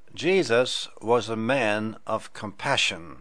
Jesus was a man of compassion,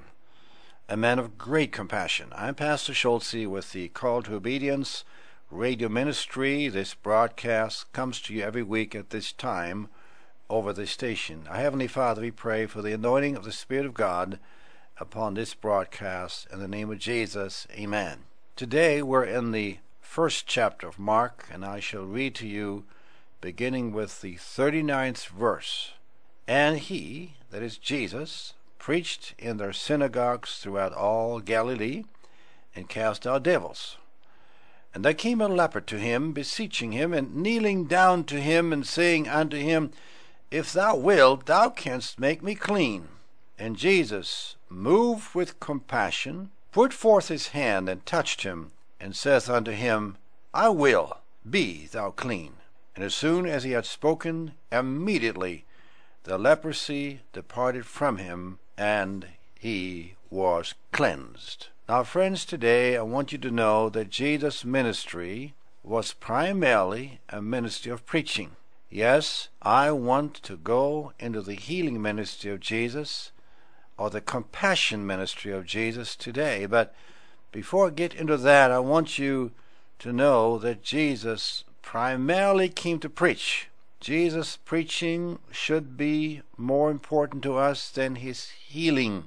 a man of great compassion. I'm Pastor Schulze with the Call to Obedience radio ministry. This broadcast comes to you every week at this time over this station. Our Heavenly Father, we pray for the anointing of the Spirit of God upon this broadcast. In the name of Jesus, amen. Today we're in the first chapter of Mark, and I shall read to you beginning with the 39th verse. And he, that is Jesus, preached in their synagogues throughout all Galilee, and cast out devils. And there came a leper to him, beseeching him, and kneeling down to him, and saying unto him, If thou wilt, thou canst make me clean. And Jesus, moved with compassion, put forth his hand, and touched him, and saith unto him, I will, be thou clean. And as soon as he had spoken, immediately the leprosy departed from him, and he was cleansed. Now, friends, today I want you to know that Jesus' ministry was primarily a ministry of preaching. Yes, I want to go into the healing ministry of Jesus, or the compassion ministry of Jesus today. But before I get into that, I want you to know that Jesus primarily came to preach. Jesus' preaching should be more important to us than his healing.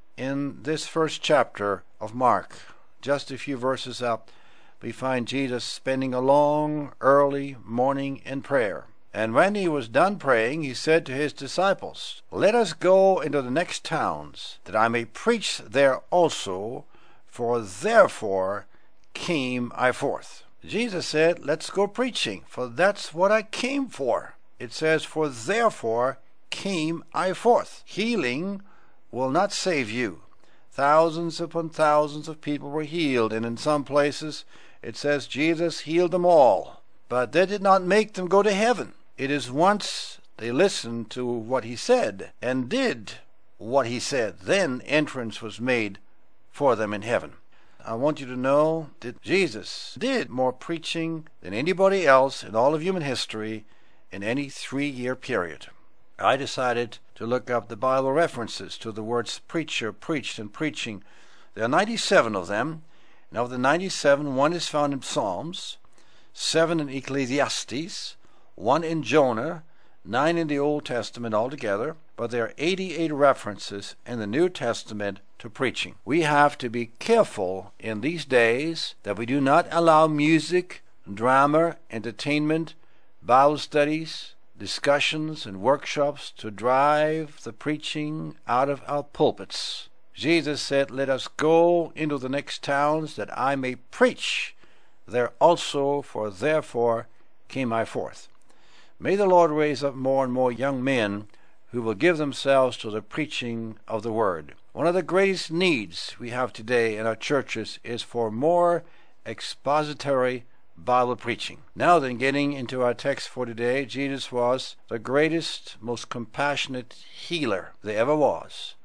In this first chapter of Mark, just a few verses up, we find Jesus spending a long, early morning in prayer. And when he was done praying, he said to his disciples, Let us go into the next towns, that I may preach there also, for therefore came I forth. Jesus said, let's go preaching, for that's what I came for. It says, for therefore came I forth. Healing will not save you. Thousands upon thousands of people were healed, and in some places it says Jesus healed them all. But that did not make them go to heaven. It is once they listened to what he said and did what he said, then entrance was made for them in heaven. I want you to know that Jesus did more preaching than anybody else in all of human history in any 3-year period. I decided to look up the Bible references to the words preacher, preached, and preaching. There are 97 of them, and of the 97, 1 is found in Psalms, 7 in Ecclesiastes, 1 in Jonah, 9 in the Old Testament altogether, but there are 88 references in the New Testament to preaching. We have to be careful in these days that we do not allow music, drama, entertainment, Bible studies, discussions, and workshops to drive the preaching out of our pulpits. Jesus said, Let us go into the next towns, that I may preach there also, for therefore came I forth. May the Lord raise up more and more young men who will give themselves to the preaching of the Word. One of the greatest needs we have today in our churches is for more expository Bible preaching. Now then, getting into our text for today, Jesus was the greatest, most compassionate healer there ever was.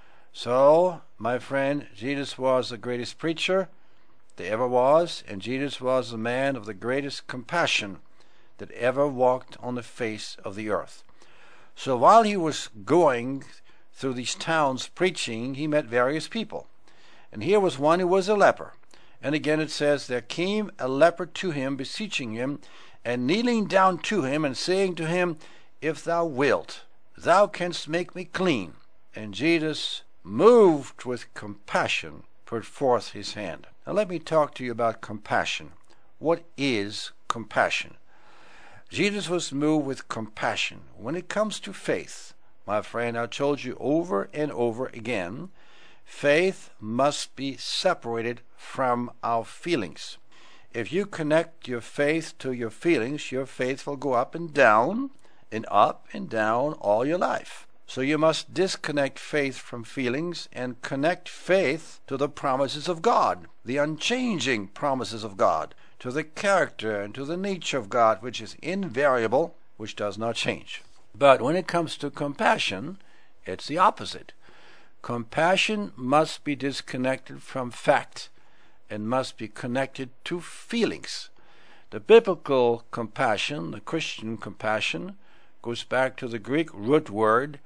So, my friend, Jesus was the greatest preacher there ever was, and Jesus was the man of the greatest compassion that ever walked on the face of the earth. So while he was going through these towns preaching, he met various people. And here was one who was a leper. And again it says, There came a leper to him, beseeching him, and kneeling down to him, and saying to him, If thou wilt, thou canst make me clean. And Jesus, moved with compassion, put forth his hand. Now let me talk to you about compassion. What is compassion? Jesus was moved with compassion. When it comes to faith, my friend, I told you over and over again, faith must be separated from our feelings. If you connect your faith to your feelings, your faith will go up and down all your life. So you must disconnect faith from feelings and connect faith to the promises of God, the unchanging promises of God, to the character and to the nature of God, which is invariable, which does not change. But when it comes to compassion, it's the opposite. Compassion must be disconnected from fact and must be connected to feelings. The biblical compassion, the Christian compassion, goes back to the Greek root word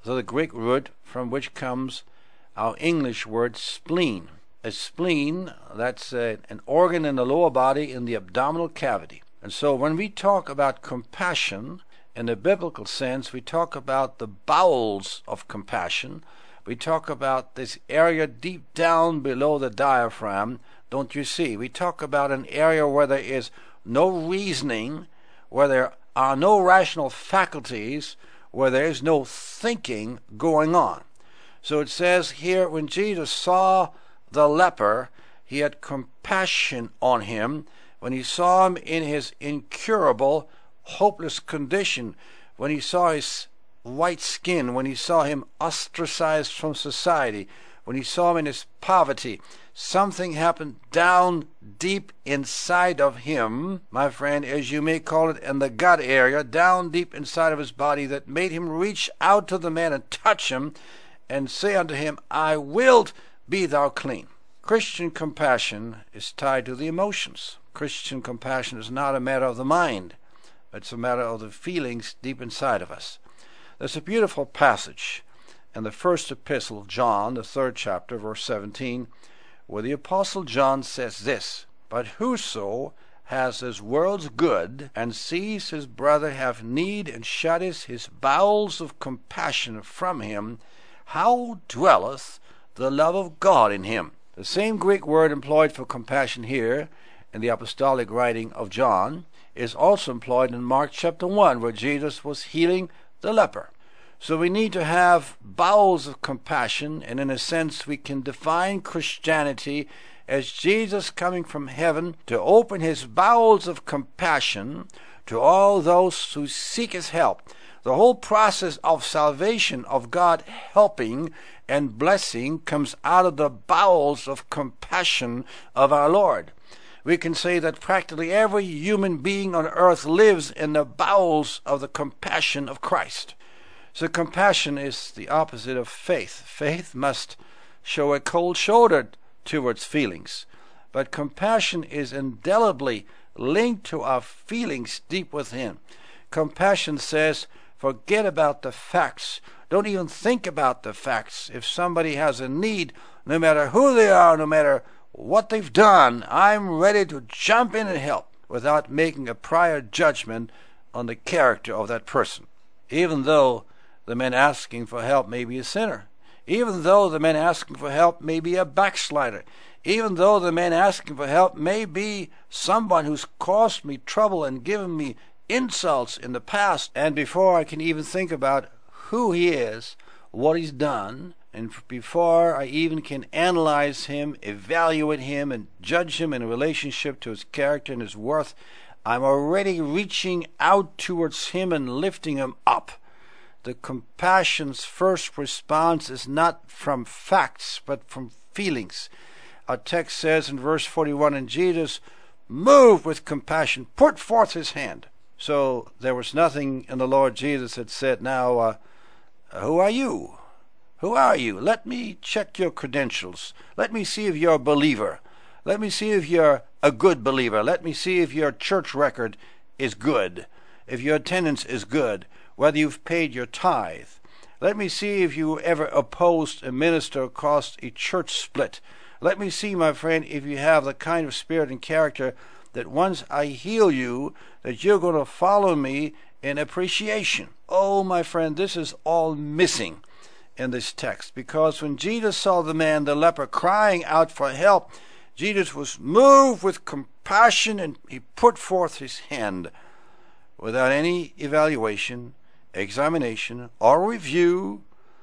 the Greek root from which comes our English word spleen. A spleen, that's an organ in the lower body in the abdominal cavity. And so when we talk about compassion, in the biblical sense, we talk about the bowels of compassion. We talk about this area deep down below the diaphragm, don't you see? We talk about an area where there is no reasoning, where there are no rational faculties, where there is no thinking going on. So it says here, when Jesus saw the leper, he had compassion on him. When he saw him in his incurable, hopeless condition, when he saw his white skin, when he saw him ostracized from society, when he saw him in his poverty, something happened down deep inside of him, my friend, as you may call it, in the gut area, down deep inside of his body, that made him reach out to the man and touch him and say unto him, I will be thou clean. Christian compassion is tied to the emotions. Christian compassion is not a matter of the mind. It's a matter of the feelings deep inside of us. There's a beautiful passage in the first epistle of John, the 3rd chapter, verse 17, where the Apostle John says this, But whoso has this world's good, and sees his brother have need, and shutteth his bowels of compassion from him, how dwelleth the love of God in him? The same Greek word employed for compassion here in the apostolic writing of John is also employed in Mark chapter 1, where Jesus was healing the leper. So we need to have bowels of compassion, and in a sense we can define Christianity as Jesus coming from heaven to open his bowels of compassion to all those who seek his help. The whole process of salvation, of God helping and blessing, comes out of the bowels of compassion of our Lord. We can say that practically every human being on earth lives in the bowels of the compassion of Christ. So compassion is the opposite of faith. Faith must show a cold shoulder towards feelings. But compassion is indelibly linked to our feelings deep within. Compassion says, forget about the facts. Don't even think about the facts. If somebody has a need, no matter who they are, no matter what they've done, I'm ready to jump in and help without making a prior judgment on the character of that person. Even though the man asking for help may be a sinner. Even though the man asking for help may be a backslider. Even though the man asking for help may be someone who's caused me trouble and given me insults in the past. And before I can even think about who he is, what he's done, and before I even can analyze him, evaluate him, and judge him in relationship to his character and his worth, I'm already reaching out towards him and lifting him up. The compassion's first response is not from facts, but from feelings. Our text says in verse 41, and Jesus, moved with compassion, put forth his hand. So there was nothing in the Lord Jesus that said, now, who are you? Who are you? Let me check your credentials. Let me see if you're a believer. Let me see if you're a good believer. Let me see if your church record is good, if your attendance is good, whether you've paid your tithe. Let me see if you ever opposed a minister or caused a church split. Let me see, my friend, if you have the kind of spirit and character that once I heal you, that you're going to follow me in appreciation. Oh, my friend, this is all missing in this text, because when Jesus saw the man, the leper, crying out for help, Jesus was moved with compassion and he put forth his hand without any evaluation, examination, or review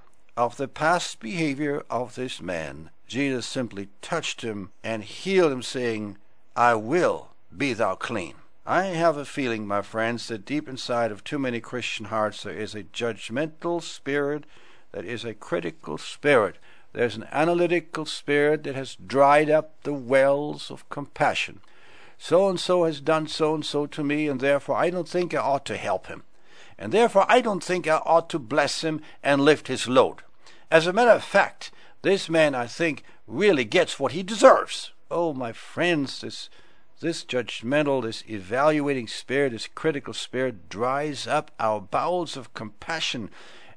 of the past behavior of this man. Jesus simply touched him and healed him, saying, I will be thou clean. I have a feeling, my friends, that deep inside of too many Christian hearts there is a judgmental spirit, that is a critical spirit. There's an analytical spirit that has dried up the wells of compassion. So-and-so has done so-and-so to me, and therefore I don't think I ought to help him. And therefore I don't think I ought to bless him and lift his load. As a matter of fact, this man, I think, really gets what he deserves. Oh, my friends, this judgmental, this evaluating spirit, this critical spirit dries up our bowels of compassion.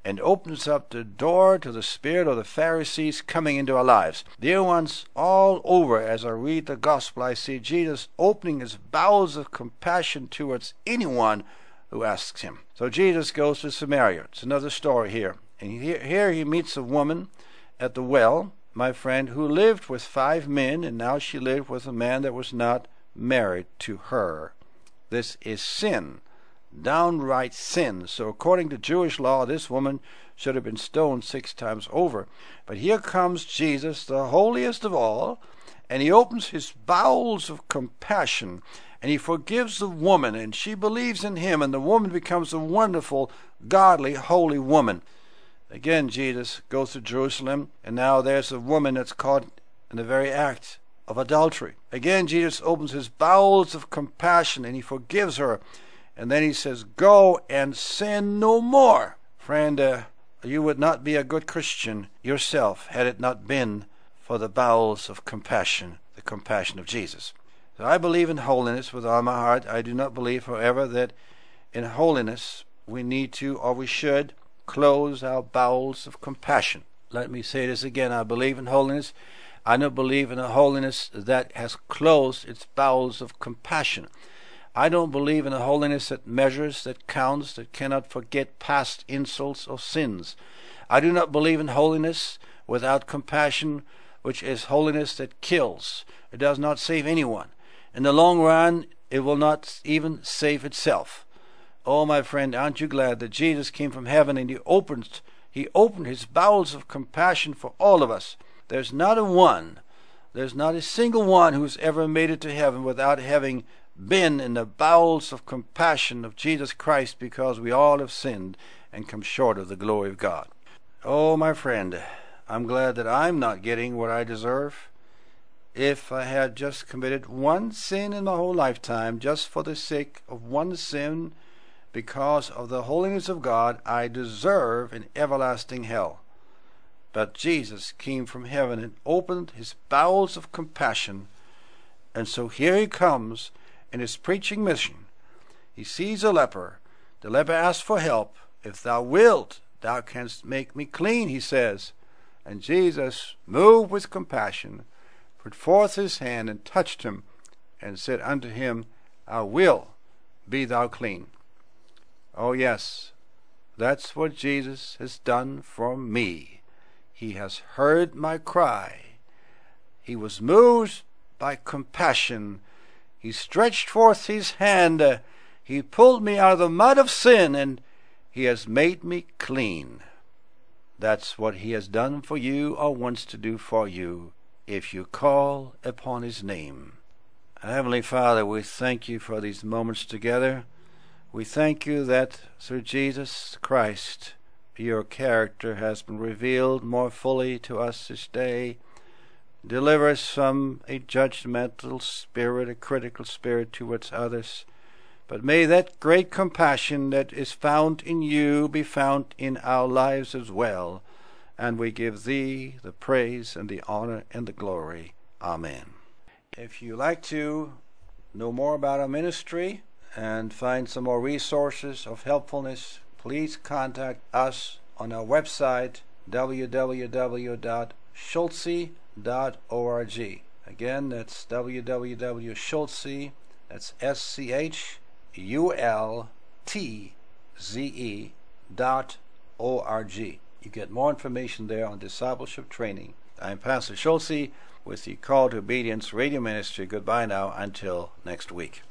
and opens up the door to the spirit of the Pharisees coming into our lives. Dear ones, all over as I read the gospel, I see Jesus opening his bowels of compassion towards anyone who asks him. So Jesus goes to Samaria. It's another story here. And here he meets a woman at the well, my friend, who lived with 5 men, and now she lived with a man that was not married to her. This is sin, downright sin. So according to Jewish law, this woman should have been stoned 6 times over. But here comes Jesus, the holiest of all, and he opens his bowels of compassion, and he forgives the woman, and she believes in him, and the woman becomes a wonderful, godly, holy woman. Again, Jesus goes to Jerusalem, and now there's a woman that's caught in the very act of adultery. Again, Jesus opens his bowels of compassion, and he forgives her. And then he says, go and sin no more. Friend, you would not be a good Christian yourself had it not been for the bowels of compassion, the compassion of Jesus. So I believe in holiness with all my heart. I do not believe, however, that in holiness we need to, or we should, close our bowels of compassion. Let me say this again. I believe in holiness. I don't believe in a holiness that has closed its bowels of compassion. I don't believe in a holiness that measures, that counts, that cannot forget past insults or sins. I do not believe in holiness without compassion, which is holiness that kills. It does not save anyone. In the long run, it will not even save itself. Oh, my friend, aren't you glad that Jesus came from heaven and he opened his bowels of compassion for all of us? There's not a single one who's ever made it to heaven without having been in the bowels of compassion of Jesus Christ, because we all have sinned and come short of the glory of God. Oh, my friend, I'm glad that I'm not getting what I deserve. If I had just committed one sin in my whole lifetime, just for the sake of one sin, because of the holiness of God, I deserve an everlasting hell. But Jesus came from heaven and opened his bowels of compassion, and so here he comes in his preaching mission. He sees a leper. The leper asks for help. If thou wilt, thou canst make me clean, he says. And Jesus, moved with compassion, put forth his hand and touched him, and said unto him, I will, be thou clean. Oh yes, that's what Jesus has done for me. He has heard my cry. He was moved by compassion. He stretched forth his hand. He pulled me out of the mud of sin, and he has made me clean. That's what he has done for you, or wants to do for you, if you call upon his name. Heavenly Father, we thank you for these moments together. We thank you that through Jesus Christ, your character has been revealed more fully to us this day. Deliver us from a judgmental spirit, a critical spirit towards others. But may that great compassion that is found in you be found in our lives as well. And we give thee the praise and the honor and the glory. Amen. If you like to know more about our ministry and find some more resources of helpfulness, please contact us on our website, www.schulze.org. Again, that's www.schulze, that's SCHULTZE.org. You get more information there on discipleship training. I'm Pastor Schulze with the Call to Obedience Radio Ministry. Goodbye now until next week.